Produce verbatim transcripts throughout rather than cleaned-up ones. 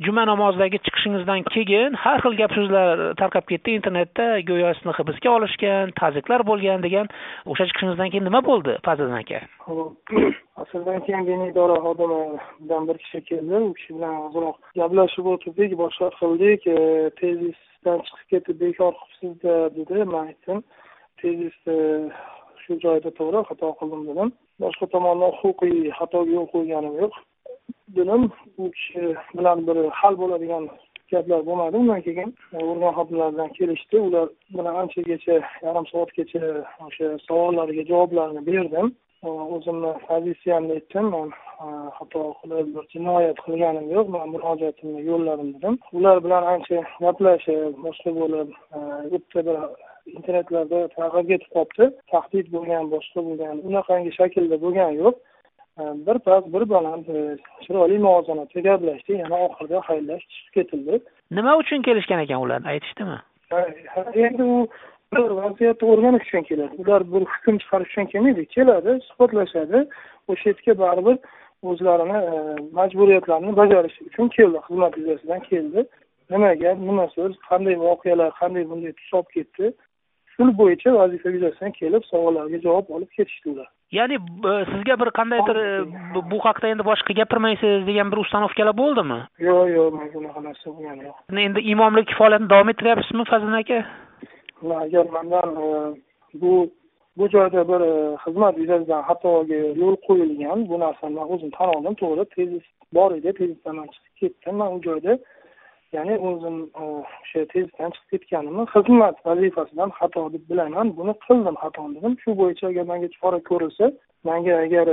juma namozidagi chiqishingizdan keyin har xil gap so'zlar tarqab ketdi internetda, go'yo sizni hibsga olishgan, ta'ziylar bo'lgan degan. O'sha chiqishingizdan keyin nima bo'ldi Fazliddin aka? Asldan keyin meni idora xodimi bilan bir kishi keldi. U kishi bilan ozroq gaplashib o'tirdik, boshqa qildik. Tezisdan chiqib ketib bekor qilibsiz dedi. Men aytdim, tezisni shu joyda to'g'ri xato qildim dedim. Boshqa tomondan huquqiy xatoga yo'l qo'yganim yo'q dedim. U kishi bilan bir hal bo'ladigan gaplar bo'lmadi. Undan keyin organ xodimlari bilan kelishdi. Ular bilan anchagacha, yarim soatgacha o'sha savollarga javoblarni berdim. O'zimni pozitsiyamni aytdim. Men xato qilib bir jinoyat qilganim yo'q. Men murojaatimni yo'lladim dedim. Ular bilan ancha gaplashib, boshqa bo'lib, bitta bir internetlarda tarqab ketib qolibdi. Tahdid bo'lgan, boshqa bo'lgan, unaqangi shaklda bo'lgan yo'q. Bir past, bir baland, chiroyli muvozanatda gaplashdi. Yana oxirida xayrlash chiqib ketildi. Nima uchun kelishgan ekan ular, aytishdimi? Endi u bir vaziyatni o'rganish uchun keladi. Ular bir hukm chiqarish uchun kelmaydi. Keladi, suhbatlashadi. O'sha yerga baribir o'zlarini majburiyatlarini bajarish uchun keldi. Xizmat yuzasidan keldi. Nima gap, nima so'z, qanday voqealar, qanday bunday tus olib ketdi. Shu bo'yicha vazifa yuzasidan kelib savollarga javob olib ketishdi ular. Ya'ni sizga bir qandaydir bu haqda endi boshqa gapirmaysiz degan bir uстановkalar bo'ldimi? Yo'q, yo'q, men bunaqa narsa bo'lgani yo'q. Endi imomlik faoliyatini davom ettiryapsizmi Fazliddin aka? Agar mendan bu bu joyda bir xizmat yuzasidan xatoga yo'l qo'yilgan, bu narsani men o'zim tan oldim, to'g'ri, tezis bor edi, tezisdan chiqib ketdim. Men u joyda ya'ni o'zim o'sha tezisdan chiqib ketganimni xizmat vazifasidan xato deb bilaman. Buni qildim, xato dedim. Shu bo'yicha agar menga chora ko'rilsa, menga agar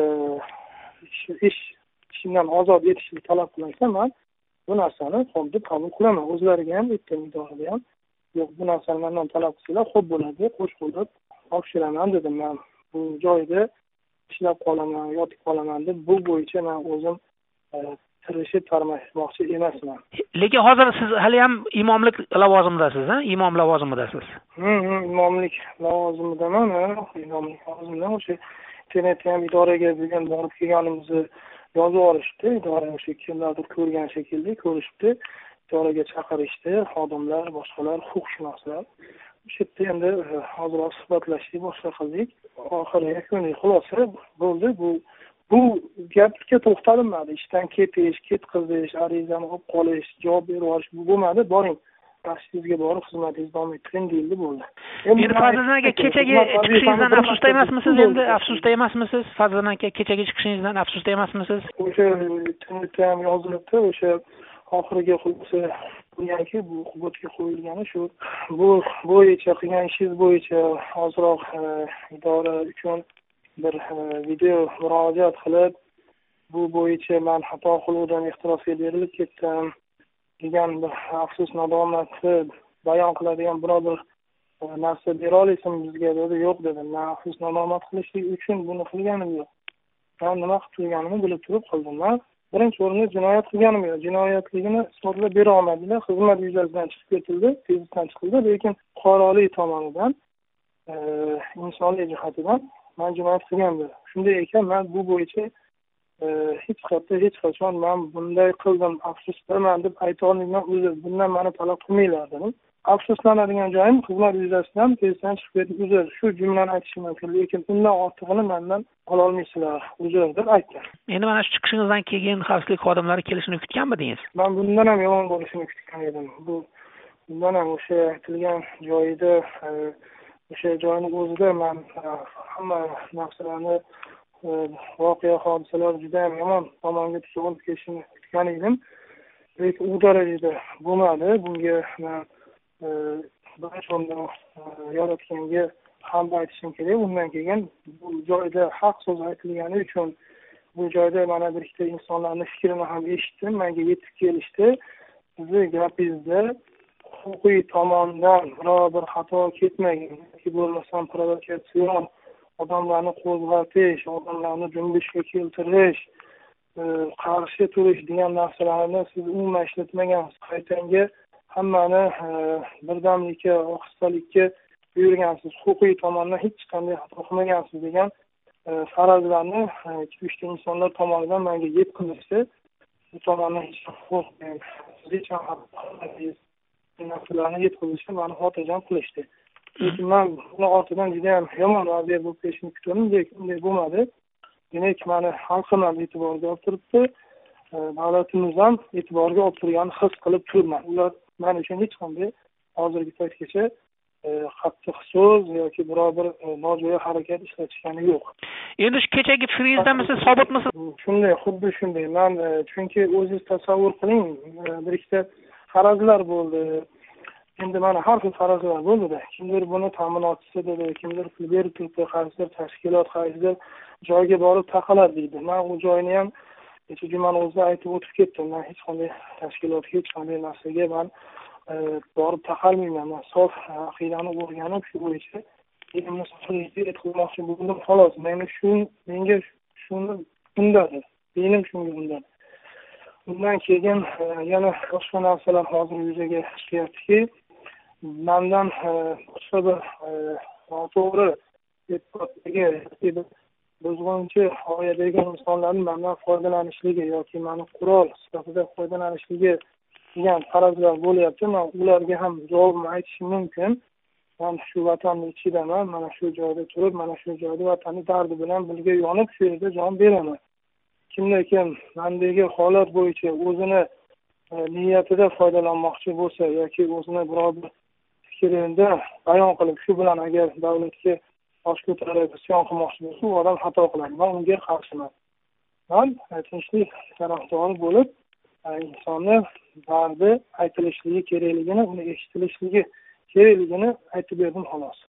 ish ishimdan ozod etishni talab qilinsa, men bu narsani xo'p deb qabul qilaman. O'zlariga ham aytdim, idorada ham. Yo'q, bu narsani mendan talab qilsalar, xo'p bo'ladi, qo'sh qo'llab topshiraman dedim. Men bu joyda ishlab qolaman, yotib qolaman deb bu bo'yicha men o'zim tirishib tarmashmoqchi emasman. Lekin hozir siz hali ham imomlik lavozimidasiz, ha? Imom lavozimidasiz. Hmm, imomlik lavozimidaman, imomlik lavozimidan o'sha internetda ham idoraga degan borib kelganimizni yozib olishdi. Idora o'sha kimlardir ko'rgan shekilli ko'rishdi. Idoraga chaqirishdi, xodimlar, boshqalar, huquqshunoslar. O'sha yerda endi hozirroq suhbatlashdik, boshqa qildik. Oxiri yakuniy xulosa bo'ldi. Bu Bu gapga to'xtalinmadi. Ishdan ketish, ketqizish, arizani olib qolish, javob berib olish bu bo'lmadi. Boring, tashxisga borib xizmatingizni davom ettiring deyildi, bo'ldi. Endi Fazliddin aka, kechagi chiqishingizdan afsusda emasmisiz endi? Afsusda emasmisiz? Fazliddin aka, kechagi chiqishingizdan afsusda emasmisiz? O'sha internetda ham yozilibdi, o'sha oxiriga xulosa bo'lganki, bu huquqga qo'yilgani shu. Bu bo'yicha qilgan ishingiz bo'yicha hozirroq idora uchun bir video murojaat qilib, bu bo'yicha men xato qiluvdan ehtirosga berilib ketdim degan bir afsus nadomatni bayon qiladigan biror bir narsa bera olasizmi bizga dedi. Yo'q dedim. Men afsus nadomat qilishlik uchun buni qilganim yo'q. Men nima qilib turganimni bilib turib qildim. Men birinchi o'rinda jinoyat qilganim yo'q. Jinoyatligini isbotlab bera olmadilar. Xizmat yuzasidan chiqib ketildi, tezisdan chiqildi, lekin fuqarolik tomonidan, insoniyat jihatidan men jinoyat qilganman. Shunday ekan, men bu bo'yicha hech qachon hech qachon men bunday qildim, afsusdaman deb ayta olmayman. O'zi bundan meni talab qilmanglar dedim. Afsuslanadigan joyim xizmat yuzasidan tezdan chiqib ketib, uzr, shu jumlani aytishim mumkin, lekin undan ortig'ini mendan ola olmaysizlar, uzr deb aytdim. Endi mana shu chiqishingizdan keyin xavfsizlik xodimlari kelishini kutganmidingiz? Men bundan ham yomon bo'lishini kutgan edim. Bu bundan ham o'sha aytilgan joyida, o'sha joyning o'zida men hamma narsalarni, voqea hodisalar juda ham yomon tomonga tusib olib kelishini kutgan edim. Lekin u darajada bo'lmadi. Bunga men birinchi o'rinda yaratganga hamd aytishim kerak. Undan keyin bu joyda haq so'z aytilgani uchun bu joyda mana bir ikkita insonlarning fikrini ham eshitdim, menga yetib kelishdi. Sizni gapingizda huquqiy tomondan biror bir xato ketmagan yoki bo'lmasam provokatsion odamlarni qo'zg'atish, odamlarni junbishga keltirish, qarshi turish degan narsalarni siz umuman ishlatmagansiz. Qaytanga hammani birdamlikka, ohista buyurgansiz. Huquqiy tomondan hech qanday xato qilmagansiz degan farazlarni ikkita insonlar tomonidan menga yetkazishdi. bu tomondan hech ham qo'rqmayman. Hech ham narsalarni yetkazishga mani xotirjam qilishdi. Lekin men buni ortidan juda ham yomon vaziyat bo'lib kelishini kutgandim, lekin unday bo'lmadi. Demak, mani xalqim ham e'tiborga olib turibdi, davlatimiz ham e'tiborga olib turganini his qilib turibman. Ular men uchun hech qanday hozirgi paytgacha qattiq so'z yoki biror bir nojo'ya harakat ishlatishgani yo'q. Endi shu kechagi fikringizdamisiz, sobitmisiz? Shunday, xuddi shunday. Men chunki o'zingiz tasavvur qiling, bir ikkita farazlar bo'ldi. Endi mana har xil farazlar bo'ldi-da. Kimdir buni ta'minotchisi dedi, kimdir pul berib turibdi, qaysidir tashkilot, qaysidir joyga borib taqaladi deydi. Men u joyni ham necha jumani o'zida aytib o'tib ketdim. Men hech qanday tashkilotga, hech qanday narsaga men borib taqalmayman. Men sof aqidani o'rganib, shu bo'yicha elimni so'zga qilmoqchi bo'ldim, xolos. Meni shu menga shuni undadi. Benim shunga undadi. Bundan keyin yana boshqa narsalar hozir yuzaga chiqyaptiki, mendan boshqa bir noto'g'ri e'tiqoddagi buzg'unchi g'oyadagi insonlarning mendan foydalanishligi yoki meni qurol sifatida foydalanishligi degan farazlar bo'lyapti. Men ularga ham javobni aytishim mumkin. Men shu vatanning ichidaman, mana shu joyda turib, mana shu joyda vatanning dardi bilan birga yonib, shu yerda jon beraman. Kimda-kim mendagi holat bo'yicha o'zini niyatida foydalanmoqchi bo'lsa yoki o'zini biror bir fikrini bayon qilib, shu bilan agar davlatga bosh ko'tarib isyon qilmoqchi bo'lsa, u odam xato qiladi. Men unga qarshiman. Men tinchlik tarafdori bo'lib, insonni dardi aytilishligi kerakligini, uni eshitilishligi kerakligini aytib berdim, xolos.